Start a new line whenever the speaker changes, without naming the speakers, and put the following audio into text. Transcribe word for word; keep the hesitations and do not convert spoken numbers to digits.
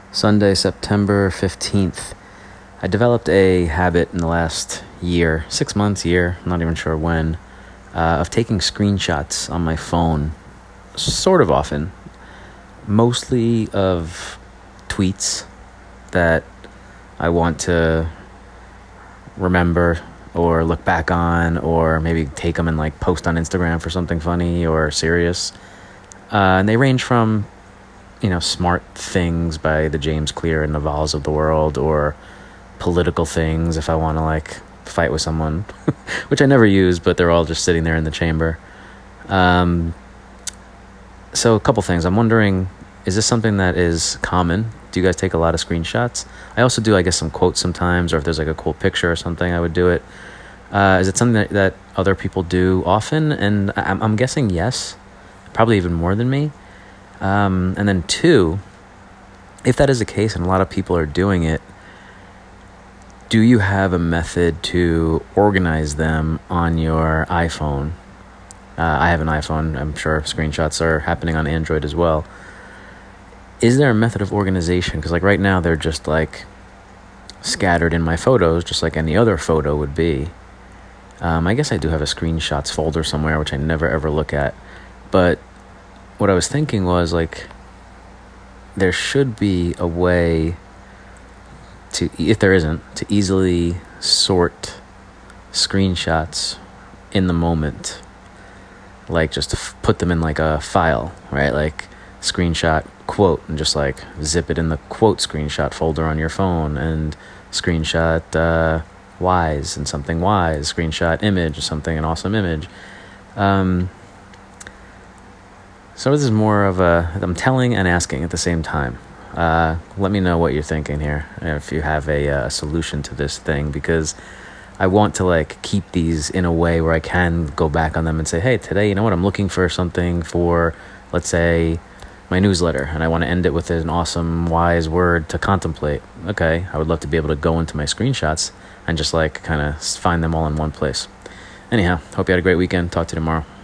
Sunday, September fifteenth. I developed a habit in the last year, six months, year, I'm not even sure when, uh, of taking screenshots on my phone sort of often, mostly of tweets that I want to remember or look back on, or maybe take them and like post on Instagram for something funny or serious. Uh, and they range from, you know, smart things by the James Clear and Navals of the world, or political things if I want to like fight with someone, which I never use, but they're all just sitting there in the chamber. Um, so a couple things. I'm wondering, is this something that is common? Do you guys take a lot of screenshots? I also do, I guess, some quotes sometimes, or if there's like a cool picture or something, I would do it. Uh, is it something that, that other people do often? And I'm, I'm guessing yes, probably even more than me. Um, and then two, if that is the case and a lot of people are doing it, do you have a method to organize them on your iPhone? Uh, I have an iPhone. I'm sure screenshots are happening on Android as well. Is there a method of organization? Because like right now they're just like scattered in my photos, just like any other photo would be. Um, I guess I do have a screenshots folder somewhere, which I never ever look at. But what I was thinking was like, there should be a way to, if there isn't, to easily sort screenshots in the moment. Like just to f- put them in like a file, right? Like screenshot quote, and just like zip it in the quote screenshot folder on your phone, and screenshot uh, wise and something wise, screenshot image or something, an awesome image. Um, so this is more of a, I'm telling and asking at the same time. Uh, let me know what you're thinking here, if you have a, a solution to this thing, because I want to like keep these in a way where I can go back on them and say, hey, today, you know what, I'm looking for something for, let's say, my newsletter, and I want to end it with an awesome, wise word to contemplate. Okay, I would love to be able to go into my screenshots and just like kind of find them all in one place. Anyhow, hope you had a great weekend. Talk to you tomorrow.